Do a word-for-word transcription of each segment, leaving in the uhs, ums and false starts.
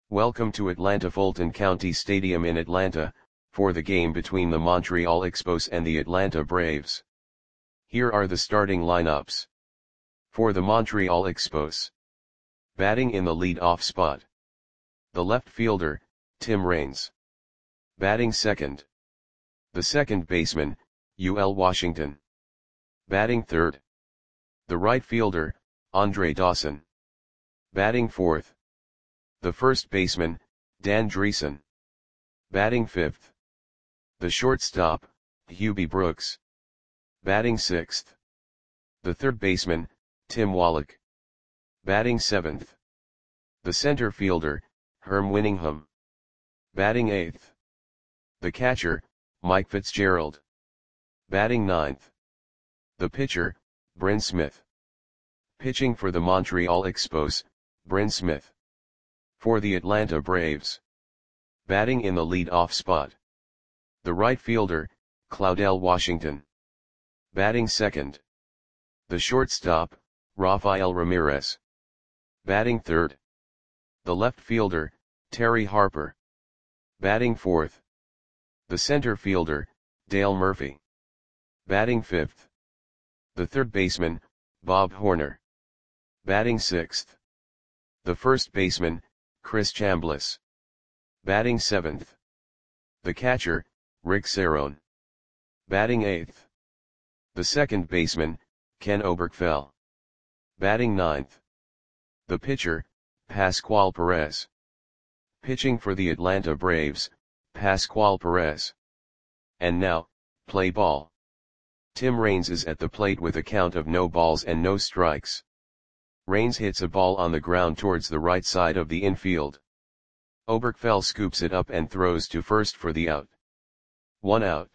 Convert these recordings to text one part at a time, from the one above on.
Welcome to Atlanta Fulton County Stadium in Atlanta, for the game between the Montreal Expos and the Atlanta Braves. Here are the starting lineups. For the Montreal Expos. Batting in the lead-off spot. The left fielder, Tim Raines. Batting second. The second baseman, U L Washington. Batting third. The right fielder, Andre Dawson. Batting fourth. The first baseman, Dan Driessen. Batting fifth. The shortstop, Hubie Brooks. Batting sixth. The third baseman, Tim Wallach. Batting seventh. The center fielder, Herm Winningham. Batting eighth. The catcher, Mike Fitzgerald. Batting ninth. The pitcher, Bryn Smith. Pitching for the Montreal Expos, Bryn Smith. For the Atlanta Braves. Batting in the lead-off spot. The right fielder, Claudell Washington. Batting second. The shortstop, Rafael Ramirez. Batting third. The left fielder, Terry Harper. Batting fourth. The center fielder, Dale Murphy. Batting fifth. The third baseman, Bob Horner. Batting sixth. The first baseman, Chris Chambliss. Batting seventh. The catcher, Rick Cerone. Batting eighth. The second baseman, Ken Oberkfell. Batting ninth. The pitcher, Pascual Perez. Pitching for the Atlanta Braves, Pascual Perez. And now, play ball. Tim Raines is at the plate with a count of no balls and no strikes. Raines hits a ball on the ground towards the right side of the infield. Oberkfell scoops it up and throws to first for the out. One out.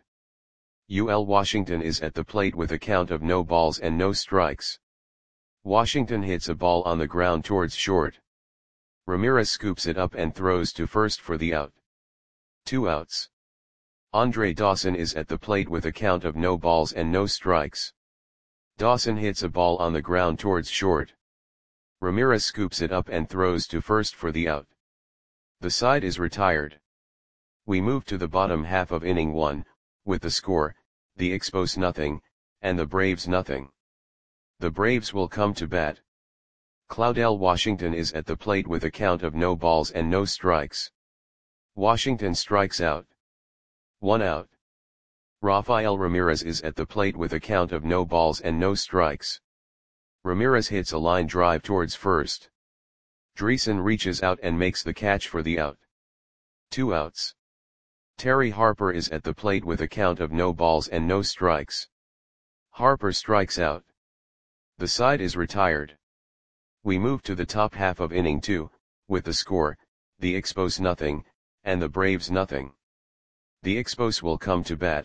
U L Washington is at the plate with a count of no balls and no strikes. Washington hits a ball on the ground towards short. Ramirez scoops it up and throws to first for the out. Two outs. Andre Dawson is at the plate with a count of no balls and no strikes. Dawson hits a ball on the ground towards short. Ramirez scoops it up and throws to first for the out. The side is retired. We move to the bottom half of inning one, with the score, the Expos nothing, and the Braves nothing. The Braves will come to bat. Claudell Washington is at the plate with a count of no balls and no strikes. Washington strikes out. One out. Rafael Ramirez is at the plate with a count of no balls and no strikes. Ramirez hits a line drive towards first. Driessen reaches out and makes the catch for the out. Two outs. Terry Harper is at the plate with a count of no balls and no strikes. Harper strikes out. The side is retired. We move to the top half of inning two, with the score, the Expos nothing, and the Braves nothing. The Expos will come to bat.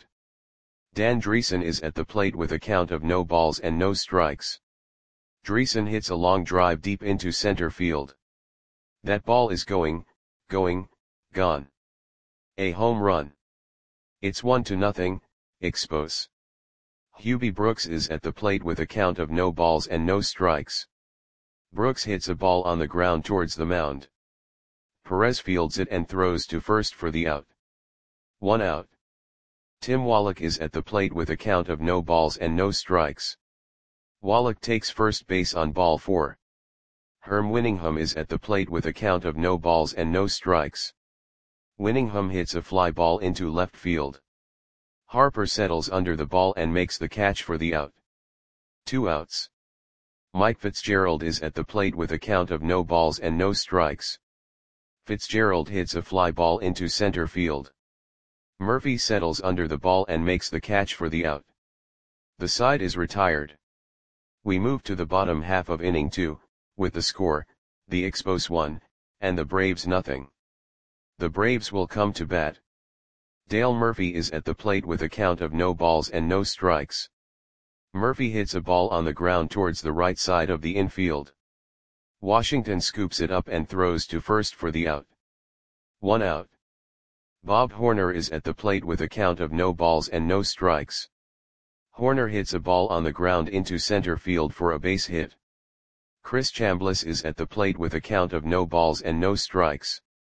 Dan Driessen is at the plate with a count of no balls and no strikes. Driessen hits a long drive deep into center field. That ball is going, going, gone. A home run. It's one to nothing, Expos. Hubie Brooks is at the plate with a count of no balls and no strikes. Brooks hits a ball on the ground towards the mound. Perez fields it and throws to first for the out. One out. Tim Wallach is at the plate with a count of no balls and no strikes. Wallach takes first base on ball four. Herm Winningham is at the plate with a count of no balls and no strikes. Winningham hits a fly ball into left field. Harper settles under the ball and makes the catch for the out. Two outs. Mike Fitzgerald is at the plate with a count of no balls and no strikes. Fitzgerald hits a fly ball into center field. Murphy settles under the ball and makes the catch for the out. The side is retired. We move to the bottom half of inning two, with the score, the Expos one, and the Braves nothing. The Braves will come to bat. Dale Murphy is at the plate with a count of no balls and no strikes. Murphy hits a ball on the ground towards the right side of the infield. Washington scoops it up and throws to first for the out. One out. Bob Horner is at the plate with a count of no balls and no strikes. Horner hits a ball on the ground into center field for a base hit. Chris Chambliss is at the plate with a count of no balls and no strikes.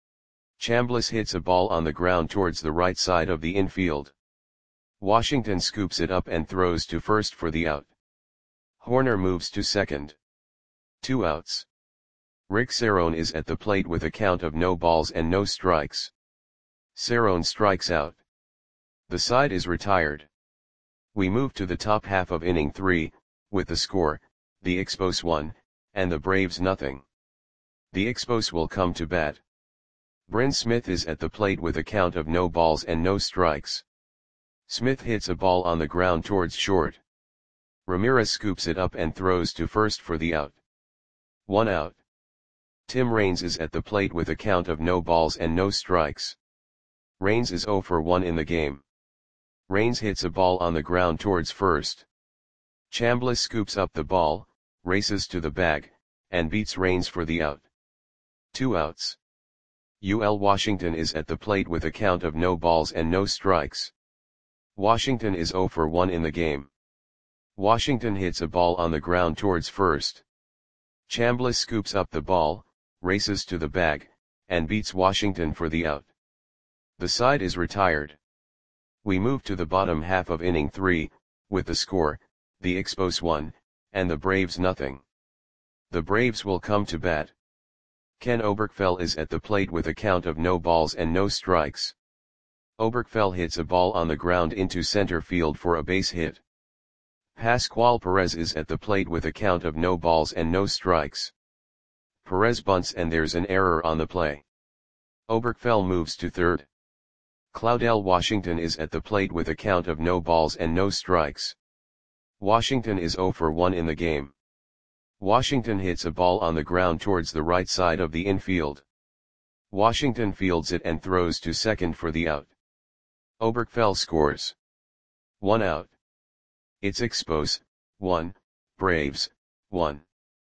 Chambliss hits a ball on the ground towards the right side of the infield. Washington scoops it up and throws to first for the out. Horner moves to second. Two outs. Rick Cerrone is at the plate with a count of no balls and no strikes. Cerrone strikes out. The side is retired. We move to the top half of inning three, with the score, the Expos one, and the Braves nothing. The Expos will come to bat. Bryn Smith is at the plate with a count of no balls and no strikes. Smith hits a ball on the ground towards short. Ramirez scoops it up and throws to first for the out. One out. Tim Raines is at the plate with a count of no balls and no strikes. Raines is oh for one in the game. Raines hits a ball on the ground towards first. Chambliss scoops up the ball, races to the bag, and beats Raines for the out. Two outs. U L Washington is at the plate with a count of no balls and no strikes. Washington is oh for one in the game. Washington hits a ball on the ground towards first. Chambliss scoops up the ball, races to the bag, and beats Washington for the out. The side is retired. We move to the bottom half of inning three, with the score, the Expos one, and the Braves nothing. The Braves will come to bat. Ken Oberkfell is at the plate with a count of no balls and no strikes. Oberkfell hits a ball on the ground into center field for a base hit. Pascual Perez is at the plate with a count of no balls and no strikes. Perez bunts and there's an error on the play. Oberkfell moves to third. Claudel Washington is at the plate with a count of no balls and no strikes. Washington is oh for one in the game. Washington hits a ball on the ground towards the right side of the infield. Washington fields it and throws to second for the out. Oberkfell scores. One out. It's Expos, one, Braves, one.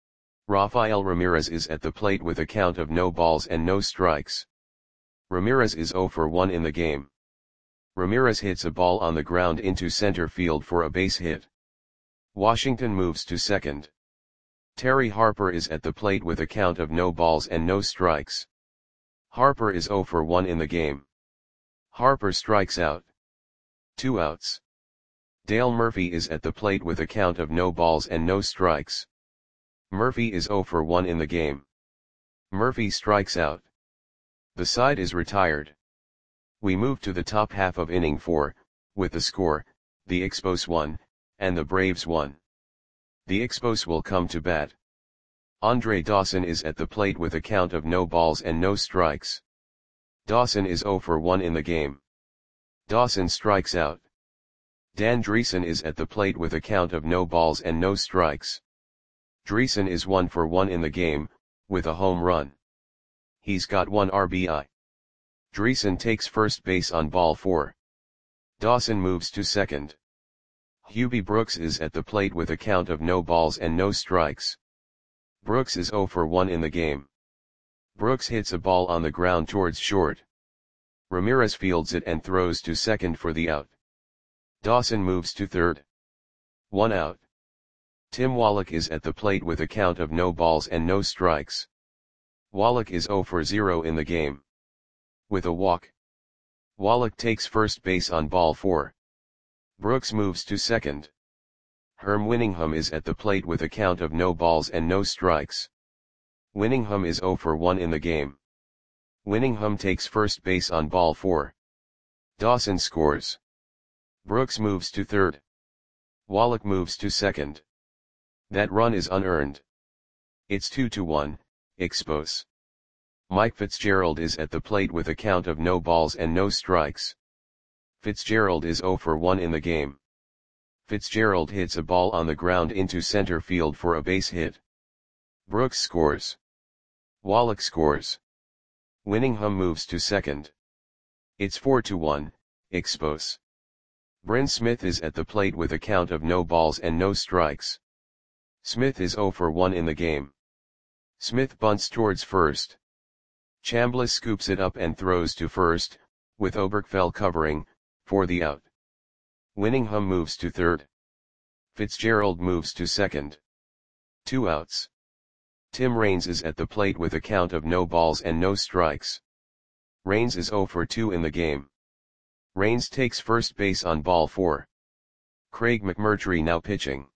Rafael Ramirez is at the plate with a count of no balls and no strikes. Ramirez is oh for one in the game. Ramirez hits a ball on the ground into center field for a base hit. Washington moves to second. Terry Harper is at the plate with a count of no balls and no strikes. Harper is oh for one in the game. Harper strikes out. Two outs. Dale Murphy is at the plate with a count of no balls and no strikes. Murphy is oh for one in the game. Murphy strikes out. The side is retired. We move to the top half of inning four, with the score, the Expos one, and the Braves one. The Expos will come to bat. Andre Dawson is at the plate with a count of no balls and no strikes. Dawson is oh for one in the game. Dawson strikes out. Dan Dreesen is at the plate with a count of no balls and no strikes. Dreesen is one for one in the game, with a home run. He's got one R B I. Dreesen takes first base on ball four. Dawson moves to second. Hubie Brooks is at the plate with a count of no balls and no strikes. Brooks is oh for one in the game. Brooks hits a ball on the ground towards short. Ramirez fields it and throws to second for the out. Dawson moves to third. One out. Tim Wallach is at the plate with a count of no balls and no strikes. Wallach is oh for zero in the game. With a walk. Wallach takes first base on ball four. Brooks moves to second. Herm Winningham is at the plate with a count of no balls and no strikes. Winningham is oh for one in the game. Winningham takes first base on ball four. Dawson scores. Brooks moves to third. Wallach moves to second. That run is unearned. It's two to one, Expos. Mike Fitzgerald is at the plate with a count of no balls and no strikes. Fitzgerald is oh for one in the game. Fitzgerald hits a ball on the ground into center field for a base hit. Brooks scores. Wallach scores. Winningham moves to second. It's four to one, Expos. Bryn Smith is at the plate with a count of no balls and no strikes. Smith is oh for one in the game. Smith bunts towards first. Chambliss scoops it up and throws to first, with Oberkfell covering, for the out. Winningham moves to third. Fitzgerald moves to second. Two outs. Tim Raines is at the plate with a count of no balls and no strikes. Raines is zero for two in the game. Raines takes first base on ball four. Craig McMurtry now pitching.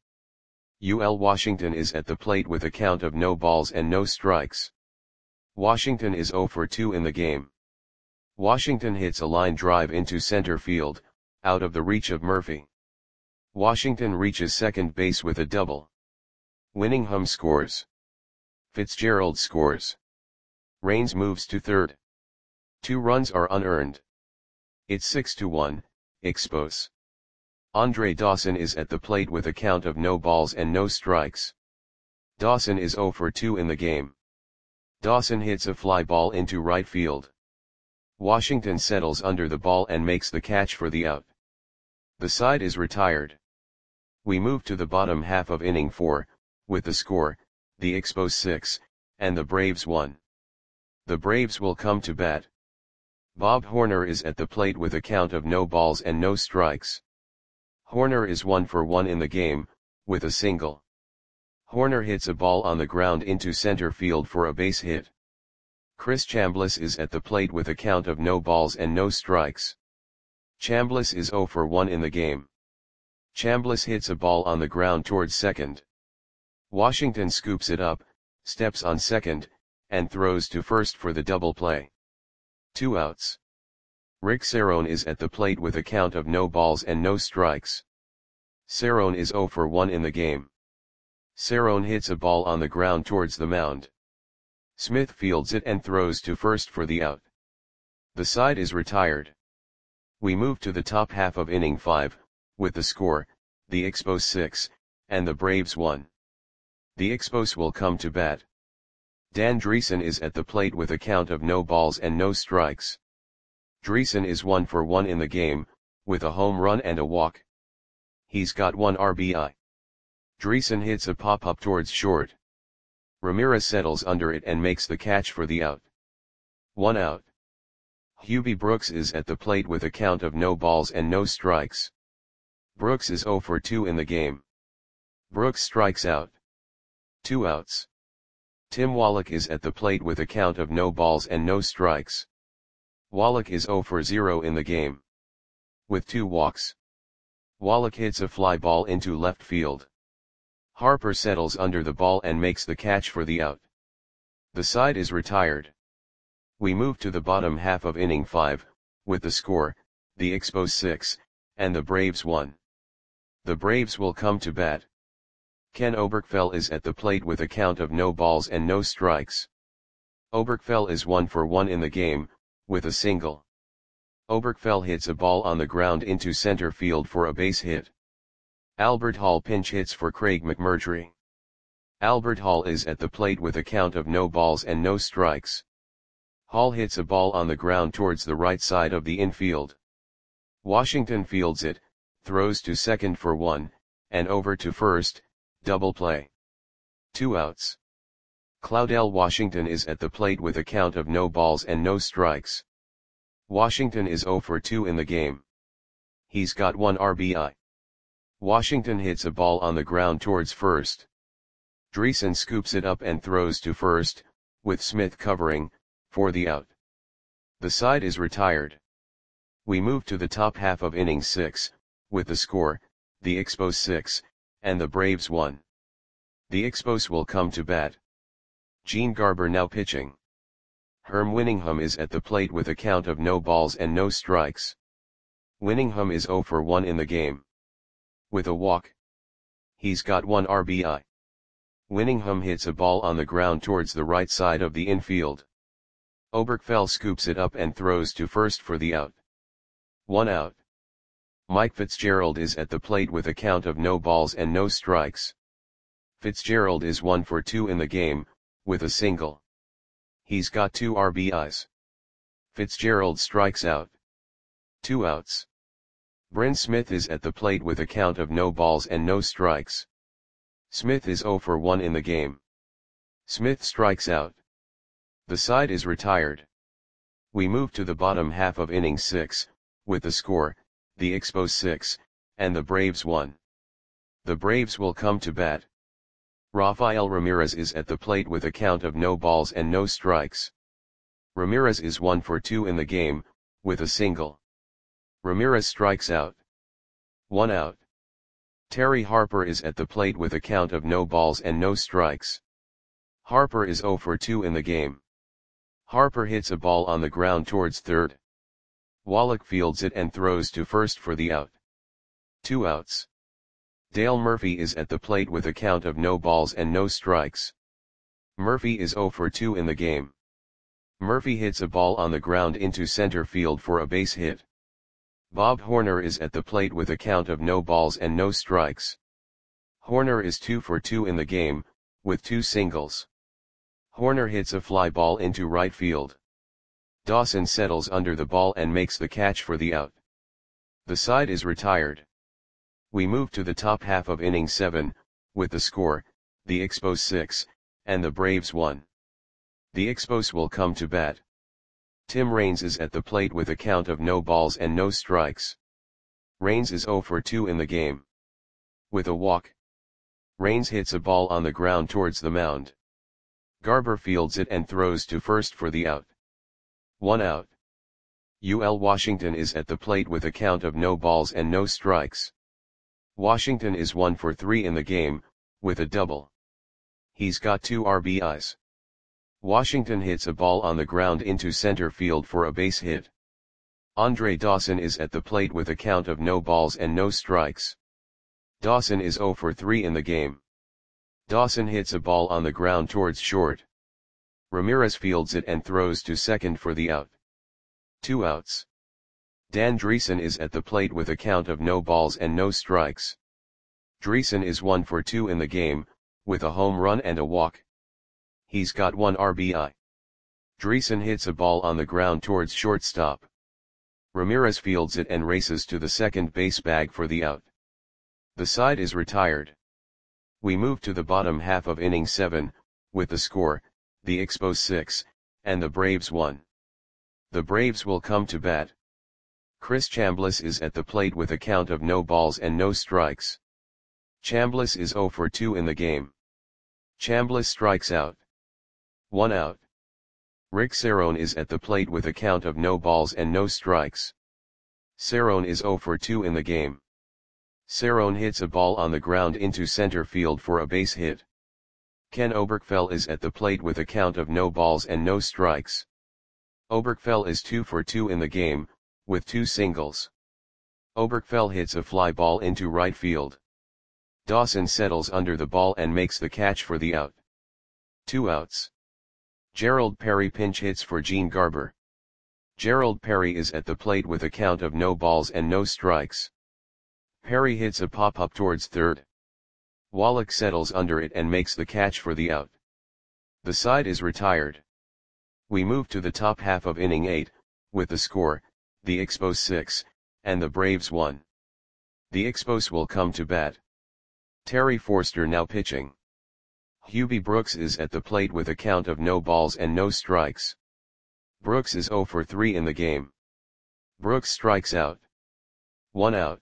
U L Washington is at the plate with a count of no balls and no strikes. Washington is zero for two in the game. Washington hits a line drive into center field, out of the reach of Murphy. Washington reaches second base with a double. Winningham scores. Fitzgerald scores. Raines moves to third. Two runs are unearned. It's six to one, Expos. Andre Dawson is at the plate with a count of no balls and no strikes. Dawson is zero for two in the game. Dawson hits a fly ball into right field. Washington settles under the ball and makes the catch for the out. The side is retired. We move to the bottom half of inning four, with the score, the Expos six, and the Braves one. The Braves will come to bat. Bob Horner is at the plate with a count of no balls and no strikes. Horner is one for one in the game, with a single. Horner hits a ball on the ground into center field for a base hit. Chris Chambliss is at the plate with a count of no balls and no strikes. Chambliss is zero for one in the game. Chambliss hits a ball on the ground towards second. Washington scoops it up, steps on second, and throws to first for the double play. Two outs. Rick Cerrone is at the plate with a count of no balls and no strikes. Cerrone is zero for one in the game. Cerrone hits a ball on the ground towards the mound. Smith fields it and throws to first for the out. The side is retired. We move to the top half of inning five, with the score, the Expos six, and the Braves one. The Expos will come to bat. Dan Dreesen is at the plate with a count of no balls and no strikes. Dreesen is one for one in the game, with a home run and a walk. He's got one R B I. Dreesen hits a pop-up towards short. Ramirez settles under it and makes the catch for the out. One out. Hubie Brooks is at the plate with a count of no balls and no strikes. Brooks is zero for two in the game. Brooks strikes out. Two outs. Tim Wallach is at the plate with a count of no balls and no strikes. Wallach is zero for zero in the game. With two walks. Wallach hits a fly ball into left field. Harper settles under the ball and makes the catch for the out. The side is retired. We move to the bottom half of inning five, with the score, the Expos six, and the Braves one. The Braves will come to bat. Ken Oberkfell is at the plate with a count of no balls and no strikes. Oberkfell is one for one in the game, with a single. Oberkfell hits a ball on the ground into center field for a base hit. Albert Hall pinch hits for Craig McMurtry. Albert Hall is at the plate with a count of no balls and no strikes. Hall hits a ball on the ground towards the right side of the infield. Washington fields it, throws to second for one, and over to first, double play. Two outs. Claudell Washington is at the plate with a count of no balls and no strikes. Washington is zero for two in the game. He's got one R B I. Washington hits a ball on the ground towards first. Dreesen scoops it up and throws to first, with Smith covering, for the out. The side is retired. We move to the top half of inning six, with the score, the Expos six, and the Braves one. The Expos will come to bat. Gene Garber now pitching. Herm Winningham is at the plate with a count of no balls and no strikes. Winningham is zero for one in the game. With a walk. He's got one R B I. Winningham hits a ball on the ground towards the right side of the infield. Oberkfell scoops it up and throws to first for the out. One out. Mike Fitzgerald is at the plate with a count of no balls and no strikes. Fitzgerald is one for two in the game, with a single. He's got two R B Is. Fitzgerald strikes out. Two outs. Bryn Smith is at the plate with a count of no balls and no strikes. Smith is zero for one in the game. Smith strikes out. The side is retired. We move to the bottom half of inning six, with the score, the Expos six, and the Braves one. The Braves will come to bat. Rafael Ramirez is at the plate with a count of no balls and no strikes. Ramirez is one for two in the game, with a single. Ramirez strikes out. One out. Terry Harper is at the plate with a count of no balls and no strikes. Harper is zero for two in the game. Harper hits a ball on the ground towards third. Wallach fields it and throws to first for the out. Two outs. Dale Murphy is at the plate with a count of no balls and no strikes. Murphy is zero for two in the game. Murphy hits a ball on the ground into center field for a base hit. Bob Horner is at the plate with a count of no balls and no strikes. Horner is two for two in the game, with two singles. Horner hits a fly ball into right field. Dawson settles under the ball and makes the catch for the out. The side is retired. We move to the top half of inning seven, with the score, the Expos six, and the Braves one. The Expos will come to bat. Tim Raines is at the plate with a count of no balls and no strikes. Raines is zero for two in the game. With a walk. Raines hits a ball on the ground towards the mound. Garber fields it and throws to first for the out. One out. U L Washington is at the plate with a count of no balls and no strikes. Washington is one for three in the game, with a double. He's got two R B Is. Washington hits a ball on the ground into center field for a base hit. Andre Dawson is at the plate with a count of no balls and no strikes. Dawson is zero for three in the game. Dawson hits a ball on the ground towards short. Ramirez fields it and throws to second for the out. Two outs. Dan Dreesen is at the plate with a count of no balls and no strikes. Dreesen is one for two in the game, with a home run and a walk. He's got one R B I. Dreesen hits a ball on the ground towards shortstop. Ramirez fields it and races to the second base bag for the out. The side is retired. We move to the bottom half of inning seven, with the score, the Expos six, and the Braves one. The Braves will come to bat. Chris Chambliss is at the plate with a count of no balls and no strikes. Chambliss is zero for two in the game. Chambliss strikes out. One out. Rick Cerrone is at the plate with a count of no balls and no strikes. Cerrone is zero for two in the game. Cerrone hits a ball on the ground into center field for a base hit. Ken Oberkfell is at the plate with a count of no balls and no strikes. Oberkfell is two for two in the game, with two singles. Oberkfell hits a fly ball into right field. Dawson settles under the ball and makes the catch for the out. Two outs. Gerald Perry pinch hits for Gene Garber. Gerald Perry is at the plate with a count of no balls and no strikes. Perry hits a pop-up towards third. Wallach settles under it and makes the catch for the out. The side is retired. We move to the top half of inning eight, with the score, the Expos six, and the Braves one. The Expos will come to bat. Terry Forster now pitching. Hubie Brooks is at the plate with a count of no balls and no strikes. Brooks is zero for three in the game. Brooks strikes out. One out.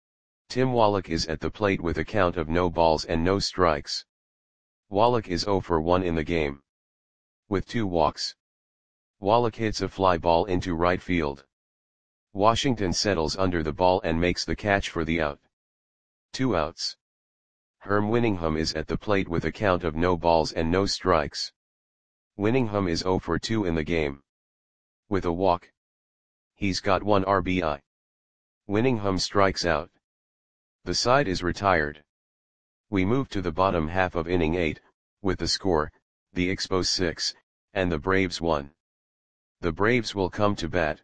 Tim Wallach is at the plate with a count of no balls and no strikes. Wallach is zero for one in the game. With two walks. Wallach hits a fly ball into right field. Washington settles under the ball and makes the catch for the out. Two outs. Herm Winningham is at the plate with a count of no balls and no strikes. Winningham is zero for two in the game. With a walk. He's got one R B I. Winningham strikes out. The side is retired. We move to the bottom half of inning eight, with the score, the Expos six, and the Braves one. The Braves will come to bat.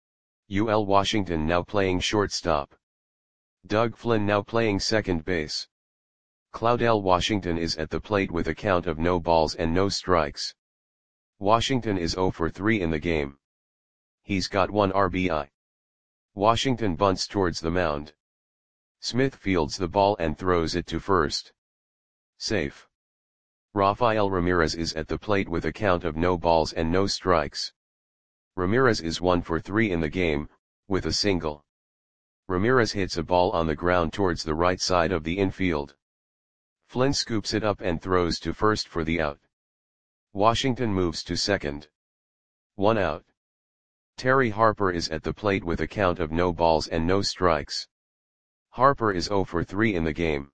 U L Washington now playing shortstop. Doug Flynn now playing second base. Claudel Washington is at the plate with a count of no balls and no strikes. Washington is zero for three in the game. He's got one R B I. Washington bunts towards the mound. Smith fields the ball and throws it to first. Safe. Rafael Ramirez is at the plate with a count of no balls and no strikes. Ramirez is one for three in the game, with a single. Ramirez hits a ball on the ground towards the right side of the infield. Flynn scoops it up and throws to first for the out. Washington moves to second. one out. Terry Harper is at the plate with a count of no balls and no strikes. Harper is zero for three in the game.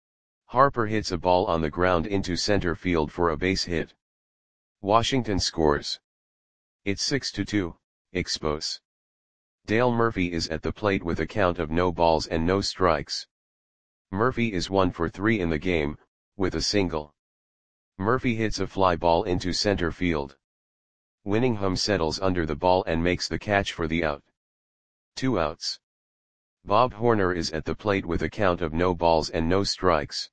Harper hits a ball on the ground into center field for a base hit. Washington scores. It's six to two, Expos. Dale Murphy is at the plate with a count of no balls and no strikes. Murphy is one for three in the game, with a single. Murphy hits a fly ball into center field. Winningham settles under the ball and makes the catch for the out. Two outs. Bob Horner is at the plate with a count of no balls and no strikes.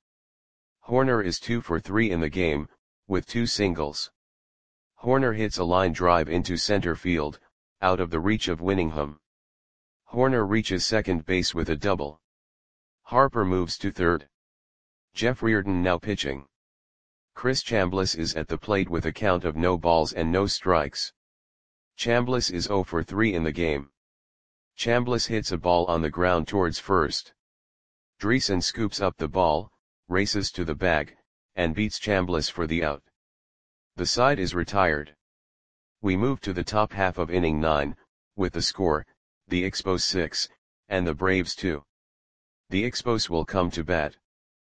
Horner is two for three in the game, with two singles. Horner hits a line drive into center field, out of the reach of Winningham. Horner reaches second base with a double. Harper moves to third. Jeff Reardon now pitching. Chris Chambliss is at the plate with a count of no balls and no strikes. Chambliss is zero for three in the game. Chambliss hits a ball on the ground towards first. Dreesen scoops up the ball, races to the bag, and beats Chambliss for the out. The side is retired. We move to the top half of inning nine, with the score, the Expos six, and the Braves two. The Expos will come to bat.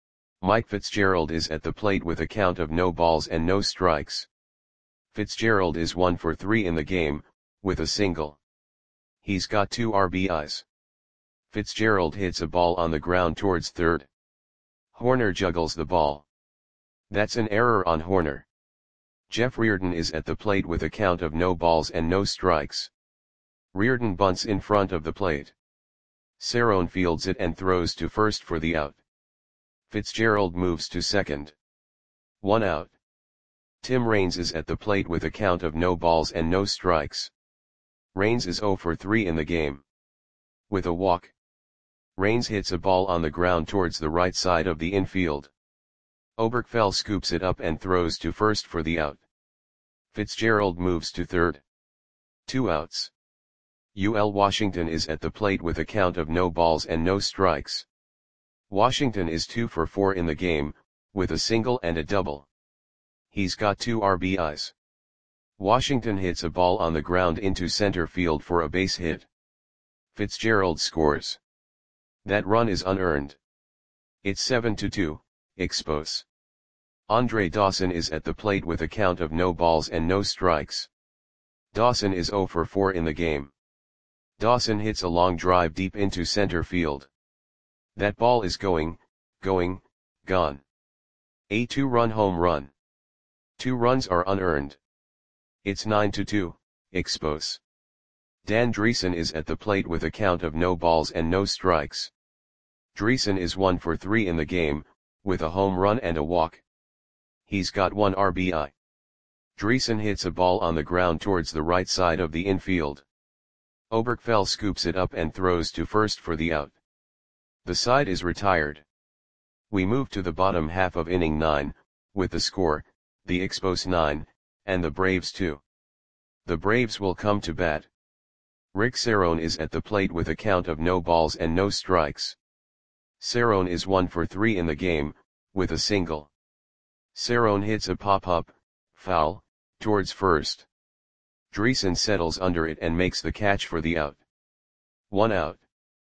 Mike Fitzgerald is at the plate with a count of no balls and no strikes. Fitzgerald is one for three in the game, with a single. He's got two R B Is. Fitzgerald hits a ball on the ground towards third. Horner juggles the ball. That's an error on Horner. Jeff Reardon is at the plate with a count of no balls and no strikes. Reardon bunts in front of the plate. Cerrone fields it and throws to first for the out. Fitzgerald moves to second. One out. Tim Raines is at the plate with a count of no balls and no strikes. Raines is zero for three in the game. With a walk. Raines hits a ball on the ground towards the right side of the infield. Oberkfell scoops it up and throws to first for the out. Fitzgerald moves to third. Two outs. U L Washington is at the plate with a count of no balls and no strikes. Washington is two for four in the game, with a single and a double. He's got two R B Is. Washington hits a ball on the ground into center field for a base hit. Fitzgerald scores. That run is unearned. It's seven to two, Expos. Andre Dawson is at the plate with a count of no balls and no strikes. Dawson is zero for four in the game. Dawson hits a long drive deep into center field. That ball is going, going, gone. A two-run home run. Two runs are unearned. It's nine to two, Expos. Dan Dreesen is at the plate with a count of no balls and no strikes. Dreesen is one for three in the game, with a home run and a walk. He's got one R B I. Dreesen hits a ball on the ground towards the right side of the infield. Oberkfell scoops it up and throws to first for the out. The side is retired. We move to the bottom half of inning nine, with the score, the Expos nine, and the Braves two. The Braves will come to bat. Rick Cerrone is at the plate with a count of no balls and no strikes. Cerrone is one for three in the game, with a single. Cerrone hits a pop-up, foul, towards first. Dreesen settles under it and makes the catch for the out. One out.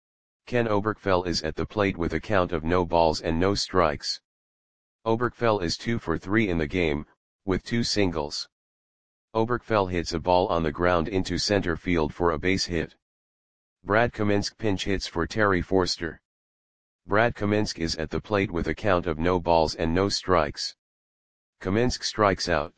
Ken Oberkfell is at the plate with a count of no balls and no strikes. Oberkfell is two for three in the game, with two singles. Oberkfell hits a ball on the ground into center field for a base hit. Brad Kaminsk pinch hits for Terry Forster. Brad Kaminsk is at the plate with a count of no balls and no strikes. Kaminsk strikes out.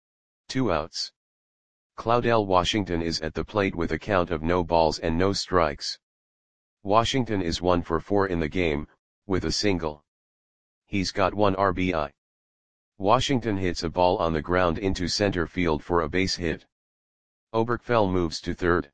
Two outs. Claudell Washington is at the plate with a count of no balls and no strikes. Washington is one for four in the game, with a single. He's got one R B I. Washington hits a ball on the ground into center field for a base hit. Oberkfell moves to third.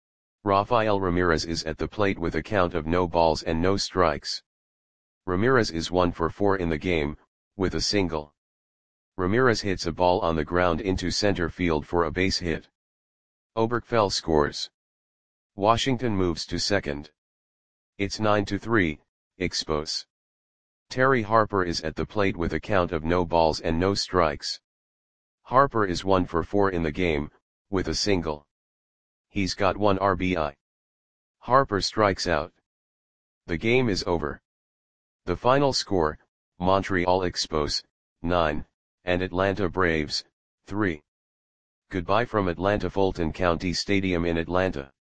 Rafael Ramirez is at the plate with a count of no balls and no strikes. Ramirez is one for four in the game, with a single. Ramirez hits a ball on the ground into center field for a base hit. Oberkfell scores. Washington moves to second. It's nine to three, Expos. Terry Harper is at the plate with a count of no balls and no strikes. Harper is one for four in the game, with a single. He's got one R B I. Harper strikes out. The game is over. The final score, Montreal Expos, nine, and Atlanta Braves, three. Goodbye from Atlanta Fulton County Stadium in Atlanta.